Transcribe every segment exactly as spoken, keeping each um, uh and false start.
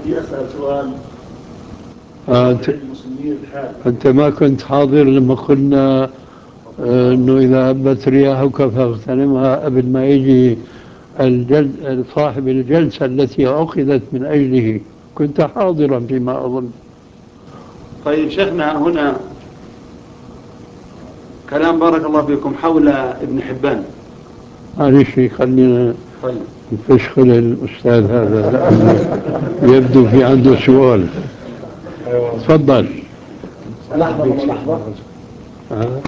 بدي أسأل سؤال. آه أنت, أنت ما كنت حاضر لما قلنا آه أنه إذا هبت رياحك فاغتنمها قبل ما يجي الجل... صاحب الجلسة التي عقدت من أجله. كنت حاضرا فيما أظن. طيب شيخنا، هنا كلام بارك الله فيكم حول ابن حبان. معلش خلينا طيب نفشخل الأستاذ هذا لأنه يبدو في عنده سؤال. تفضل. لحظة لحظة. أه؟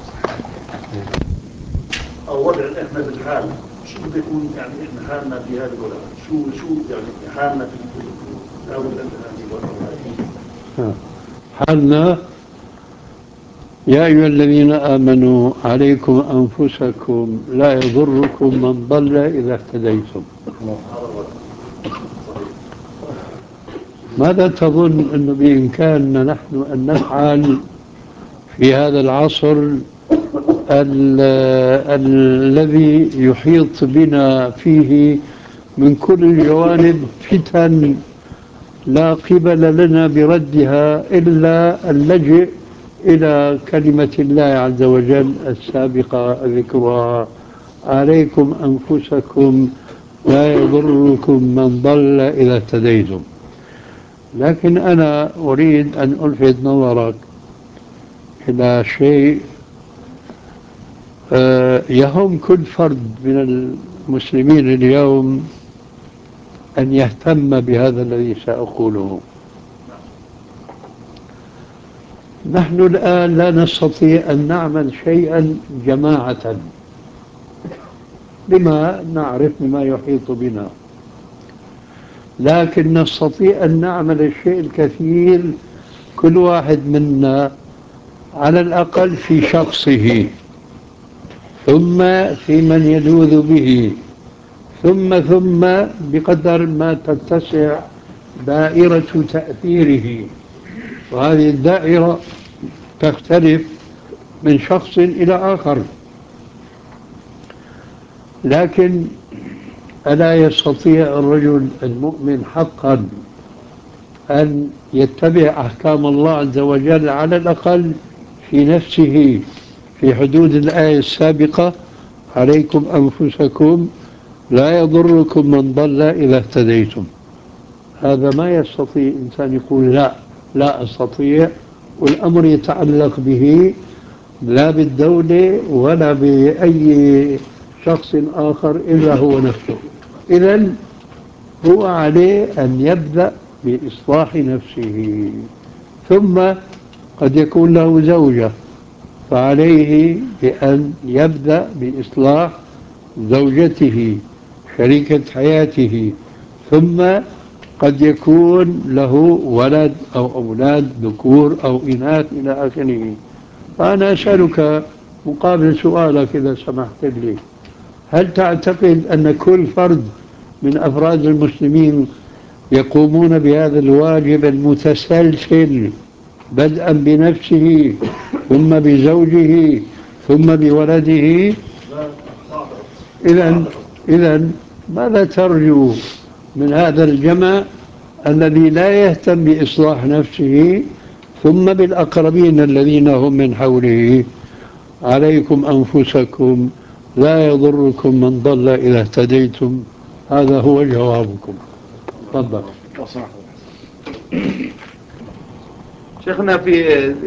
أو وضع إحنا بالحال، شو بده يكون يعني إحنا حالنا في هذه الوضع؟ شو شو يعني حالنا في أو هذه الوضع؟ حالنا يا أيها الذين آمنوا عليكم أنفسكم لا يضركم من ضل إذا اهتديتم. ماذا تظن أنه بإمكاننا نحن أن نفعل في هذا العصر ال الذي يحيط بنا فيه من كل الجوانب فتن لا قبل لنا بردها إلا اللجئ إلى كلمة الله عز وجل السابقة ذكرها عليكم أنفسكم لا يضركم من ضل إذا اهتديتم. لكن أنا أريد أن ألفت نظرك إلى شيء يهم كل فرد من المسلمين اليوم أن يهتم بهذا الذي سأقوله. نحن الآن لا نستطيع أن نعمل شيئا جماعة بما نعرف بما يحيط بنا، لكن نستطيع أن نعمل الشيء الكثير كل واحد منا على الأقل في شخصه، ثم في من يلوذ به، ثم ثم بقدر ما تتسع دائرة تأثيره. وهذه الدائرة تختلف من شخص إلى آخر، لكن ألا يستطيع الرجل المؤمن حقا أن يتبع أحكام الله عز وجل على الأقل في نفسه في حدود الآية السابقة عليكم أنفسكم لا يضركم من ضل إذا اهتديتم؟ هذا ما يستطيع إنسان يقول لا لا أستطيع، والأمر يتعلق به لا بالدولة ولا بأي شخص آخر إلا هو نفسه. إذن هو عليه أن يبدأ بإصلاح نفسه، ثم قد يكون له زوجة فعليه بأن يبدأ بإصلاح زوجته شريكة حياته، ثم قد يكون له ولد أو أولاد ذكور أو إناث إلى آخره. فأنا أسألك مقابل سؤالك إذا سمحت لي، هل تعتقد أن كل فرد من أفراد المسلمين يقومون بهذا الواجب المتسلسل بدءا بنفسه ثم بزوجه ثم بولده؟ إذن إذن ماذا ترجو من هذا الجمع الذي لا يهتم بإصلاح نفسه ثم بالأقربين الذين هم من حوله؟ عليكم أنفسكم لا يضركم من ضل إذا اهتديتم. هذا هو جوابكم. تفضل. شيخنا في